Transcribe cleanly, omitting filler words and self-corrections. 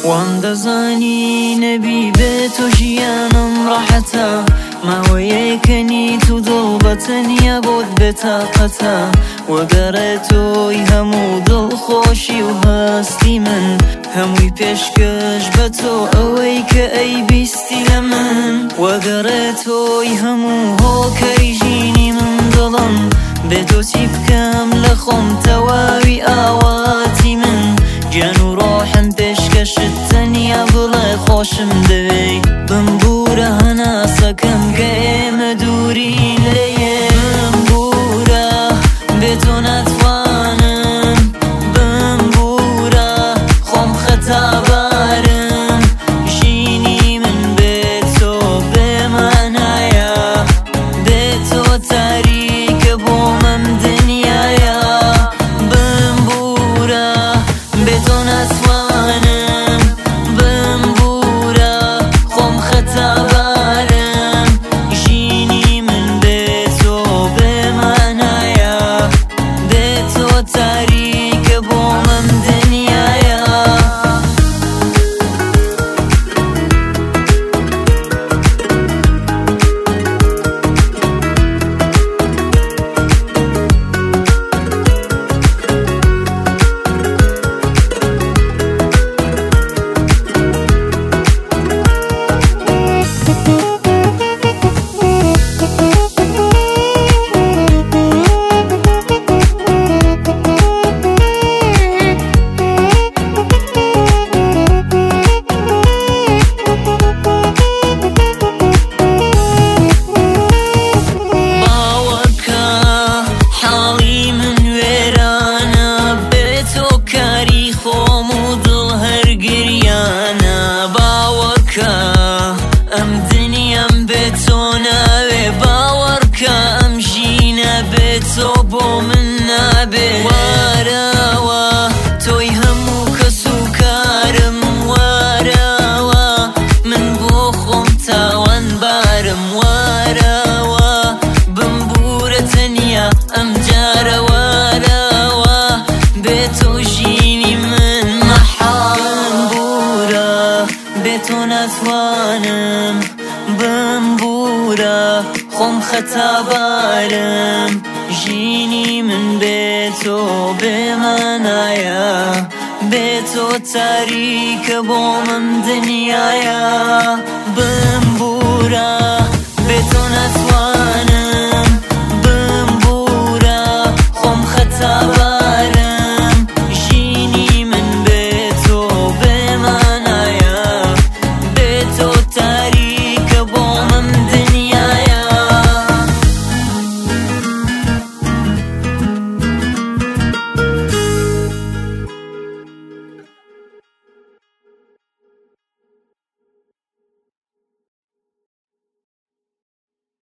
وان دەزانی نەبی بێت و ژیانم ڕاحەتە ماوەیەکەنی تو دڵ بە تەنیا بۆت بێتاقەتە وەگەڕێت تۆی هەموو دڵخۆشی و هەستی من هەمووی پێشکەش بە تۆ ئەوەی کە ئەیبیستی لە من وەگەڕێت تۆی هەموو هۆکەی ژینی من دڵم بێت و چی بکەم لە خۆم تەواوی ئاواتی من گیان و ڕۆحم پێشکەشت تەنیا بڵێ خۆشم دەوێ بمبورە هەناسەکەم کە ئێمە دوورین لێیە بمبورە بێ تۆ ناتوانم بمبورە خۆم خەتابارم ژینی من بێ تۆ بێمانایە بێ تۆ تاریکە بۆم ئەم دنیایە بمبورە بێ تۆ ناتوانم بمبورە خۆم خەتابارم ژینی من بێ تۆ بێمانایە بێ تۆ تاریکە بۆم ئەم دنیایە ئەم دنیام بێت تۆ ناوێ باوەڕکە ئەم ژینە بێت تۆ بۆ من نابێ وارەوە تۆی هەموو کەس و کارم وارەوە من بۆ خۆم تاوان بارم وارەوە بمبورە تەنیا ئەم جارە وارەوە بێت تۆ ژینی من مەحاڵم بورە بێ تۆ ناتوانم بمبورە خۆم خەتابارم ژینی من بێ تۆ بێمانایە بێ تۆ تاریکە بۆم ئەم دنیایە